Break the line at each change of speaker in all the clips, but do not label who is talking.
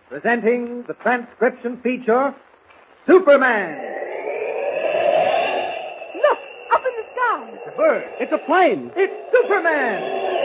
presenting the transcription feature, Superman.
Look, up in the sky.
It's a bird.
It's a plane.
It's Superman.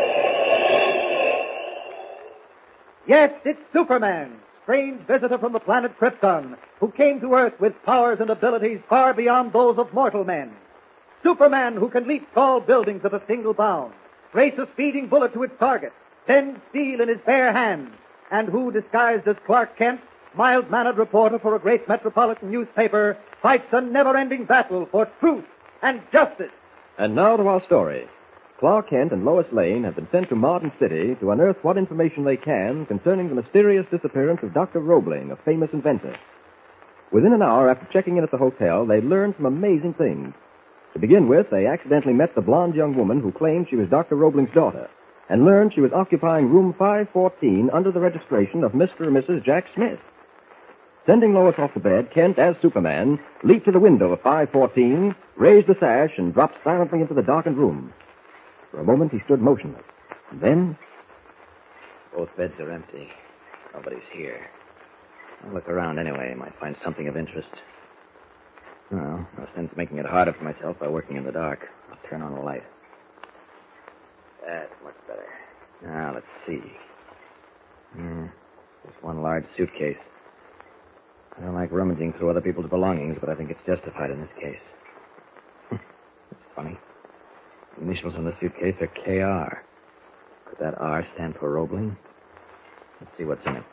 Yes, it's Superman, strange visitor from the planet Krypton, who came to Earth with powers and abilities far beyond those of mortal men. Superman who can leap tall buildings at a single bound, race a speeding bullet to its target, bend steel in his bare hands, and who, disguised as Clark Kent, mild-mannered reporter for a great metropolitan newspaper, fights a never-ending battle for truth and justice.
And now to our story. Clark Kent and Lois Lane have been sent to Martin City to unearth what information they can concerning the mysterious disappearance of Dr. Roebling, a famous inventor. Within an hour after checking in at the hotel, they learned some amazing things. To begin with, they accidentally met the blonde young woman who claimed she was Dr. Roebling's daughter, and learned she was occupying room 514 under the registration of Mr. and Mrs. Jack Smith. Sending Lois off to bed, Kent, as Superman, leaped to the window of 514, raised the sash, and dropped silently into the darkened room. For a moment, he stood motionless. And then...
Both beds are empty. Nobody's here. I'll look around anyway. Might find something of interest. Well, no sense making it harder for myself by working in the dark. I'll turn on the light. That's much better. Now, let's see. Just one large suitcase. I don't like rummaging through other people's belongings, but I think it's justified in this case. It's funny. The initials on the suitcase are KR. Could that R stand for Roebling? Let's see what's in it.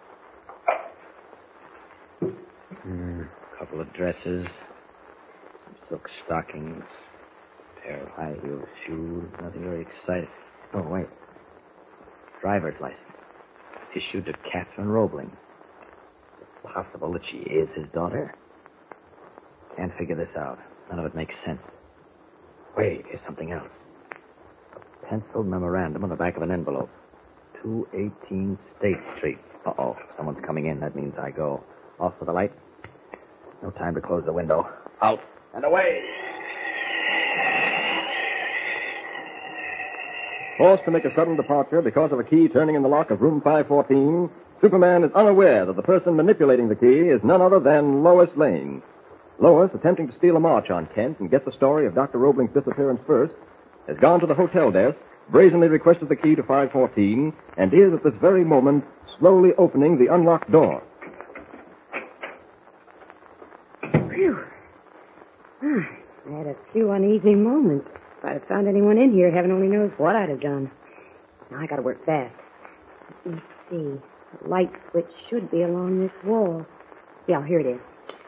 A couple of dresses, some silk stockings, a pair of high-heeled shoes, nothing very exciting. Oh, wait. Driver's license. Issued to Catherine Roebling. Is it possible that she is his daughter? Can't figure this out. None of it makes sense. Wait, here's something else. A penciled memorandum on the back of an envelope. 218 State Street. Uh-oh, someone's coming in. That means I go. Off with the light. No time to close the window. Out and away.
Forced to make a sudden departure because of a key turning in the lock of room 514, Superman is unaware that the person manipulating the key is none other than Lois Lane. Lois, attempting to steal a march on Kent and get the story of Dr. Roebling's disappearance first, has gone to the hotel desk, brazenly requested the key to 514, and is at this very moment slowly opening the unlocked door.
Phew. I had a few uneasy moments. If I'd have found anyone in here, heaven only knows what I'd have done. Now I gotta work fast. Let me see. The light switch should be along this wall. Yeah, here it is.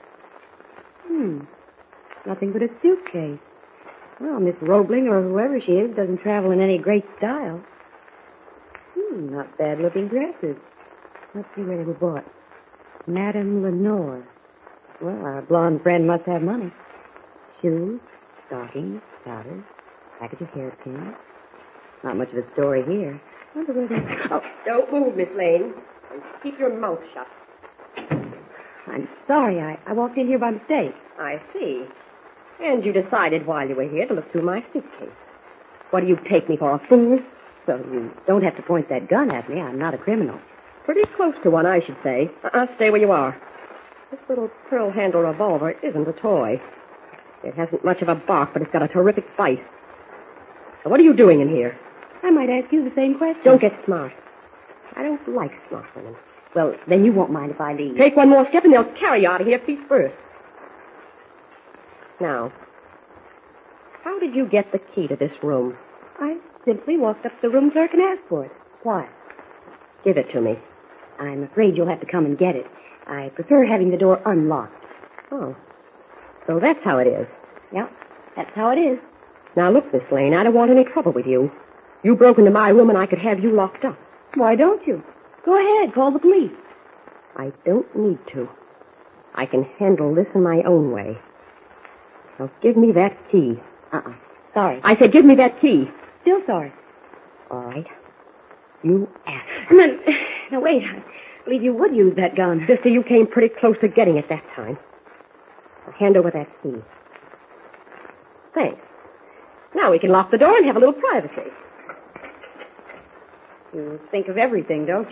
Nothing but a suitcase. Well, Miss Roebling, or whoever she is, doesn't travel in any great style. Not bad-looking dresses. Let's see where they were bought. Madame Lenore. Well, our blonde friend must have money. Shoes, stockings, powders, package of hairpins. Not much of a story here. Wonder where they...
Oh, don't move, Miss Lane. And keep your mouth shut.
I'm sorry. I walked in here by mistake.
I see. And you decided while you were here to look through my suitcase. What do you take me for, a fool?
Well, you don't have to point that gun at me. I'm not a criminal.
Pretty close to one, I should say. Stay where you are. This little pearl-handle revolver isn't a toy. It hasn't much of a bark, but it's got a terrific bite. So what are you doing in here?
I might ask you the same question.
Don't get smart. I don't like smart women.
Well, then you won't mind if I leave.
Take one more step and they'll carry you out of here feet first. Now, how did you get the key to this room?
I simply walked up to the room clerk and asked for it. Why?
Give it to me.
I'm afraid you'll have to come and get it. I prefer having the door unlocked.
Oh. So that's how it is.
Yeah, that's how it is.
Now, look, Miss Lane, I don't want any trouble with you. You broke into my room and I could have you locked up.
Why don't you? Go ahead, call the police.
I don't need to. I can handle this in my own way. Now, give me that key.
Sorry.
I said give me that key.
Still sorry.
All right. You asked.
Now, wait. I believe you would use that gun.
Sister, you came pretty close to getting it that time. Now, hand over that key. Thanks. Now we can lock the door and have a little privacy.
You think of everything, don't you?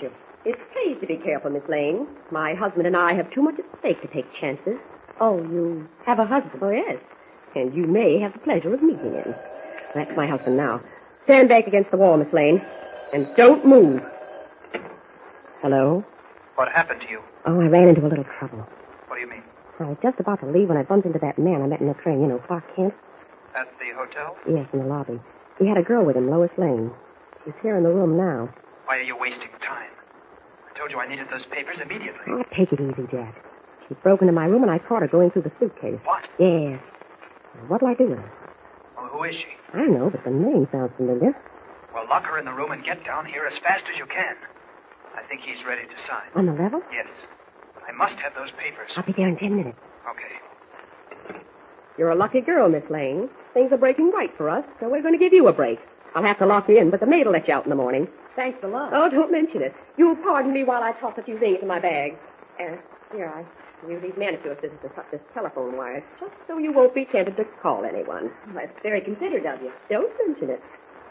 It pays to be careful, Miss Lane. My husband and I have too much at stake to take chances.
Oh, you have a husband?
Oh, yes. And you may have the pleasure of meeting him. That's my husband now. Stand back against the wall, Miss Lane. And don't move. Hello?
What happened to you?
Oh, I ran into a little trouble.
What do you mean?
I was just about to leave when I bumped into that man I met in the train. You know, Clark Kent?
At the hotel?
Yes, in the lobby. He had a girl with him, Lois Lane. She's here in the room now.
Why are you wasting time? I told you I needed those papers immediately.
Oh, take it easy, Jack. She broke into my room and I caught her going through the suitcase.
What?
Yes. What'll I do with her?
Well, who is she?
I don't know, but the name sounds familiar.
Well, lock her in the room and get down here as fast as you can. I think he's ready to sign.
On the level?
Yes. I must have those papers.
I'll be there in 10 minutes.
Okay.
You're a lucky girl, Miss Lane. Things are breaking right for us, so we're going to give you a break. I'll have to lock you in, but the maid will let you out in the morning.
Thanks a lot.
Oh, don't mention it. You'll pardon me while I toss a few things in my bag. Here, I use these manicure scissors to cut this telephone wire, just so you won't be tempted to call anyone.
That's very considerate of you.
Don't mention it.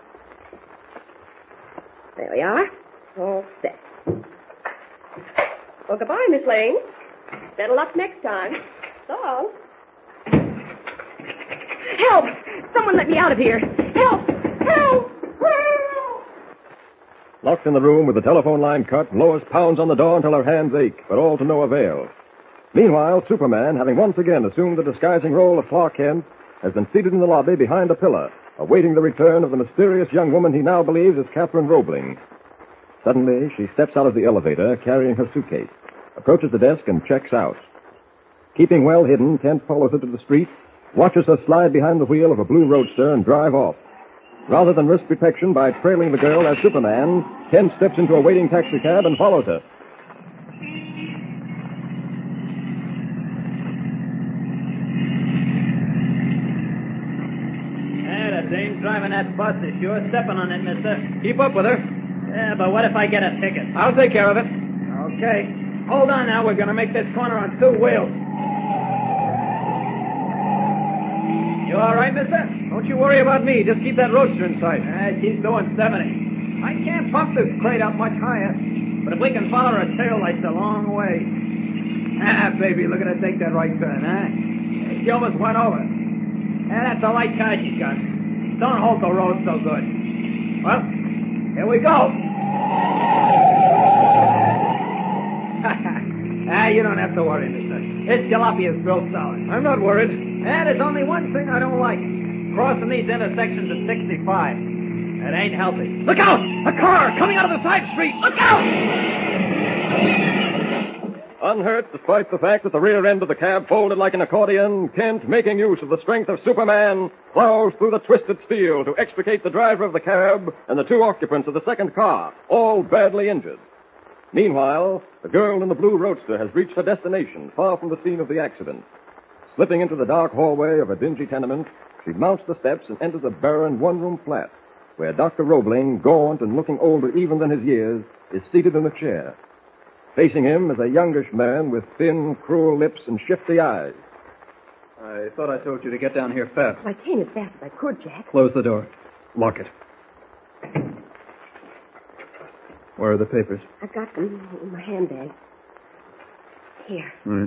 There we are. All set. Well, goodbye, Miss Lane. Better luck next time. So long. Help! Someone let me out of here. Help! Help! Help!
Locked in the room with the telephone line cut, Lois pounds on the door until her hands ache, but all to no avail. Meanwhile, Superman, having once again assumed the disguising role of Clark Kent, has been seated in the lobby behind a pillar, awaiting the return of the mysterious young woman he now believes is Catherine Roebling. Suddenly, she steps out of the elevator, carrying her suitcase, approaches the desk, and checks out. Keeping well hidden, Kent follows her to the street, watches her slide behind the wheel of a blue roadster and drive off. Rather than risk detection by trailing the girl as Superman, Kent steps into a waiting taxicab and follows her.
That dame driving that bus is sure stepping on it, mister.
Keep up with her.
Yeah, but what if I get a ticket?
I'll take care of it.
Okay. Hold on now. We're going to make this corner on two wheels. You all right, mister?
Don't you worry about me. Just keep that roadster in sight.
She's doing 70. I can't pump this crate up much higher. But if we can follow her tail lights a long way. Baby, look at her take that right turn, huh? She almost went over. Yeah, that's a light car she's got. Don't hold the road so good. Well, here we go. You don't have to worry, mister. This jalopy is real solid.
I'm not worried.
And there's only one thing I don't like. Crossing these intersections at 65. It ain't healthy.
Look out! A car coming out of the side street! Look out!
Unhurt, despite the fact that the rear end of the cab folded like an accordion, Kent, making use of the strength of Superman, plows through the twisted steel to extricate the driver of the cab and the two occupants of the second car, all badly injured. Meanwhile, the girl in the blue roadster has reached her destination, far from the scene of the accident. Slipping into the dark hallway of a dingy tenement, she mounts the steps and enters a barren one-room flat, where Dr. Roebling, gaunt and looking older even than his years, is seated in a chair. Facing him is a youngish man with thin, cruel lips and shifty eyes.
I thought I told you to get down here fast.
I came as fast as I could, Jack.
Close the door. Lock it. Where are the papers?
I've got them in my handbag. Here.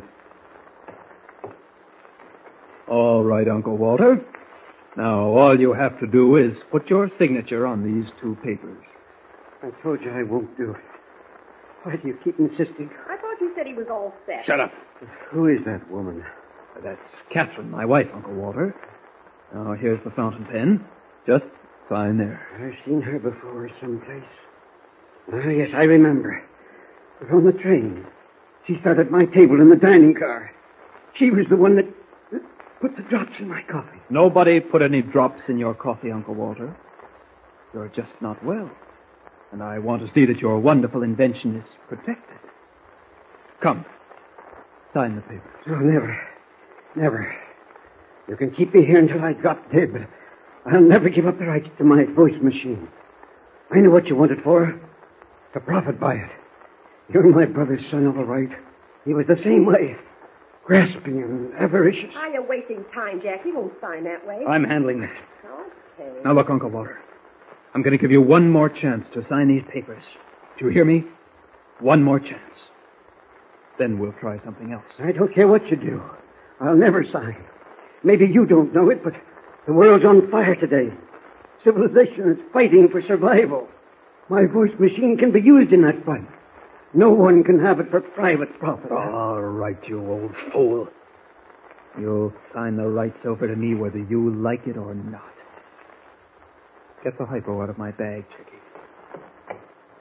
All right, Uncle Walter. Now, all you have to do is put your signature on these two papers.
I told you I won't do it. Why do you keep insisting?
I thought you said he was all set.
Shut up.
Who is that woman?
That's Catherine, my wife, Uncle Walter. Now, here's the fountain pen. Just sign there.
I've seen her before someplace. Ah, yes, I remember. It was on the train. She sat at my table in the dining car. She was the one that put the drops in my coffee.
Nobody put any drops in your coffee, Uncle Walter. You're just not well. And I want to see that your wonderful invention is protected. Come. Sign the papers.
Oh, never. Never. You can keep me here until I drop dead, but I'll never give up the rights to my voice machine. I know what you want it for. To profit by it. You're my brother's son, all right. He was the same way. Grasping and avaricious.
Are you wasting time, Jack? He won't sign that way.
I'm handling this.
Okay.
Now look, Uncle Walter. I'm going to give you one more chance to sign these papers. Do you hear me? One more chance. Then we'll try something else.
I don't care what you do. I'll never sign. Maybe you don't know it, but the world's on fire today. Civilization is fighting for survival. My voice machine can be used in that fight. No one can have it for private profit.
All right, you old fool. You'll sign the rights over to me whether you like it or not. Get the hypo out of my bag, Chicky.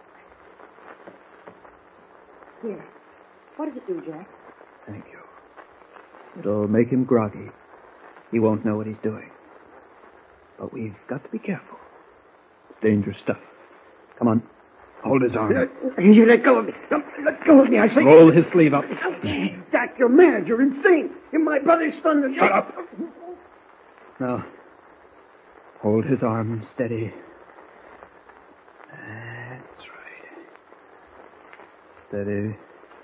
Here. What does it do, Jack?
Thank you. It'll make him groggy. He won't know what he's doing. But we've got to be careful. It's dangerous stuff. Come on. Hold his arm.
You let go of me. Let go of me, I say.
Roll his sleeve up.
Jack, you're mad. You're insane. You're my brother's son.
Shut up. Now, hold his arm steady. That's right. Steady.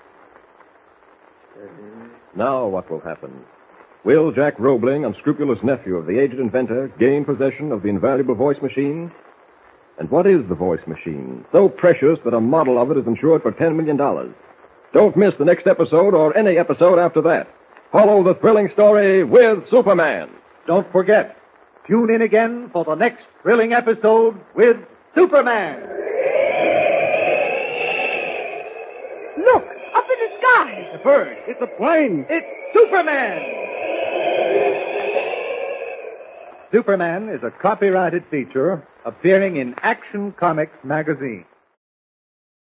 Now what will happen? Will Jack Roebling, unscrupulous nephew of the aged inventor, gain possession of the invaluable voice machine? And what is the voice machine? So precious that a model of it is insured for $10 million. Don't miss the next episode or any episode after that. Follow the thrilling story with Superman.
Don't forget, tune in again for the next thrilling episode with Superman.
Look, up in the sky.
The bird. It's a plane. It's Superman. Superman is a copyrighted feature appearing in Action Comics magazine.